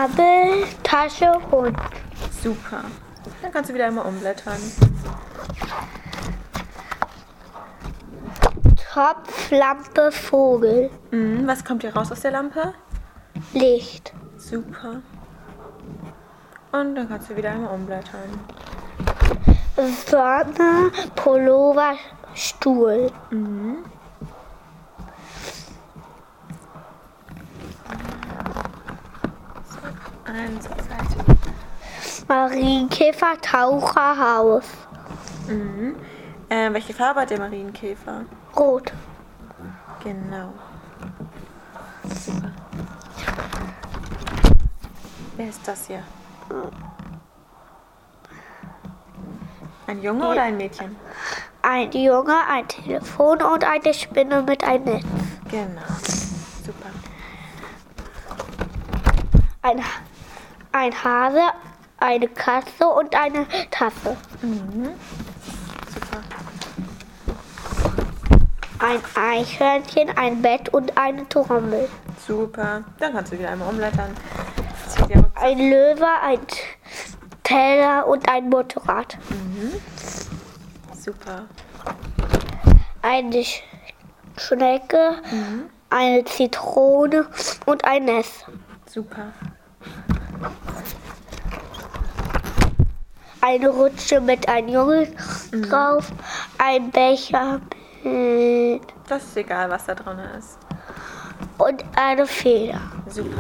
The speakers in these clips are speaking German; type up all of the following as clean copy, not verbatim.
Gabel, Tasche, Hund. Super. Dann kannst du wieder einmal umblättern. Topf, Lampe, Vogel. Was kommt hier raus aus der Lampe? Licht. Super. Und dann kannst du wieder einmal umblättern. Sonne, Pullover, Stuhl. Einen zur Seite. Marienkäfer, Taucher, Haus. Welche Farbe hat der Marienkäfer? Rot. Genau. Super. Wer ist das hier? Ein Junge oder ein Mädchen? Ein Junge, ein Telefon und eine Spinne mit einem Netz. Genau. Super. Ein Hase, eine Katze und eine Tasse. Super. Ein Eichhörnchen, ein Bett und eine Trommel. Super. Dann kannst du wieder einmal umblättern. Zieh dir Rucksack. Ein Löwe, ein Teller und ein Motorrad. Super. Eine Schnecke, eine Zitrone und ein Nest. Super. Eine Rutsche mit einem Jungen drauf, ein Becher mit Das ist egal, was da drin ist. und eine Feder. Super.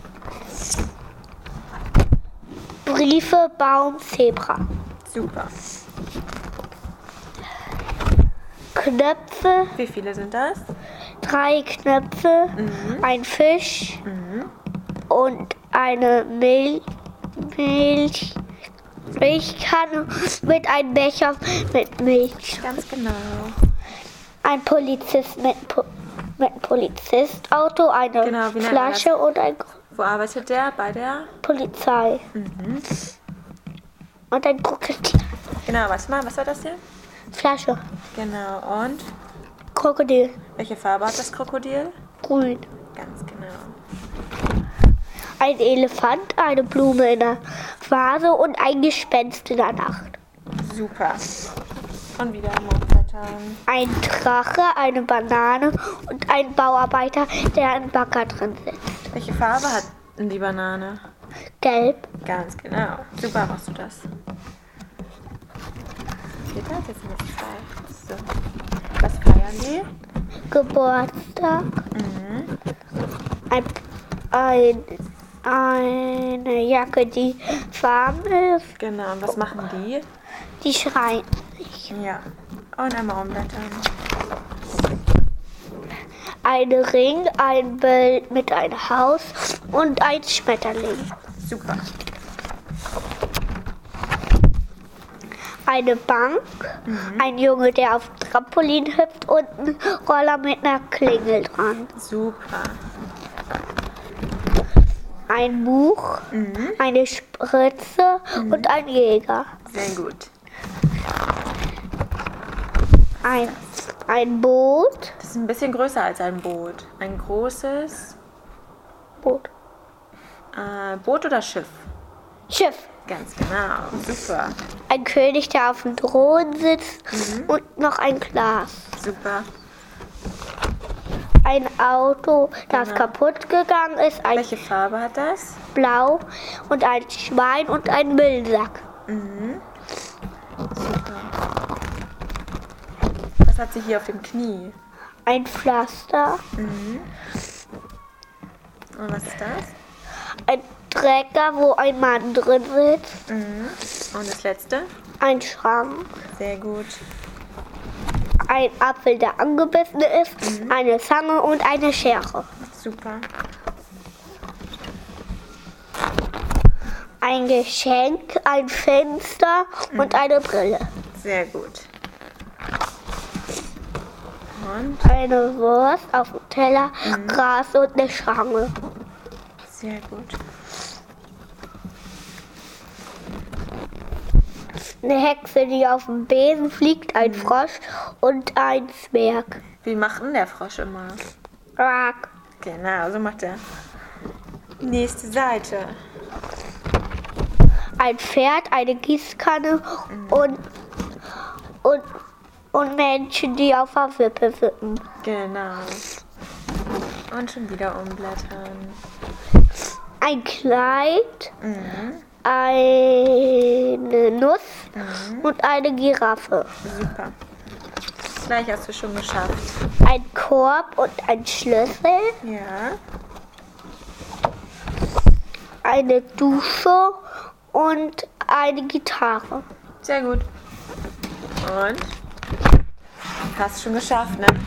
Briefe, Baum, Zebra. Super. Knöpfe, Wie viele sind das? 3 Knöpfe, ein Fisch und eine Milchkanne mit einem Becher mit Milch. Ganz genau. Ein Polizist mit einem Polizistauto, eine Genau, wie nennt man Flasche und ein Wo arbeitet der? Bei der? Polizei. Und ein Krokodil. Genau, warte mal, was war das hier? Flasche. Genau, und Krokodil. welche Farbe hat das Krokodil? Grün. Ganz genau. Ein Elefant, eine Blume in der Vase und ein Gespenst in der Nacht. Super. Und wieder einmal umblättern. Ein Drache, eine Banane und ein Bauarbeiter, der im Bagger drin sitzt. Welche Farbe hat die Banane? Gelb. Ganz genau. Super machst du das. Geht das? Jetzt sind es 2. So. Was feiern die? Geburtstag. Eine Jacke, die warm ist. Genau, und was machen die? Die schreien. Ja. Und einmal umblättern. Ein Ring, ein Bild mit einem Haus und ein Schmetterling. Super. Eine Bank, ein Junge, der auf Trampolin hüpft und ein Roller mit einer Klingel dran. Super. Ein Buch, eine Spritze und ein Jäger. Sehr gut. Ein Boot. Das ist ein bisschen größer als ein Boot. Ein großes Boot. Boot oder Schiff? Schiff. Ganz genau. Super. Ein König, der auf dem Thron sitzt und noch ein Glas. Super. Ein Auto, das kaputt gegangen ist, ein Welche Farbe hat das? Blau und ein Schwein und ein Müllsack. Super. Was hat sie hier auf dem Knie? Ein Pflaster, Und was ist das? ein Träger, wo ein Mann drin sitzt, Und das letzte? ein Schrank, Sehr gut. ein Apfel, der angebissen ist, eine Zange und eine Schere. Super. Ein Geschenk, ein Fenster und eine Brille. Sehr gut. Und? Eine Wurst auf dem Teller, Gras und eine Schranke. Sehr gut. Eine Hexe, die auf dem Besen fliegt, ein Frosch und ein Zwerg. Wie macht denn der Frosch immer? Quack. Genau, so macht er. Nächste Seite. ein Pferd, eine Gießkanne und Menschen, die auf der Wippe wippen. Genau. Und schon wieder umblättern. Ein Kleid, eine Nuss und eine Giraffe. Super. Gleich hast du schon geschafft. Ein Korb und ein Schlüssel. Ja. Eine Dusche und eine Gitarre. Sehr gut. Und? Hast schon geschafft, ne?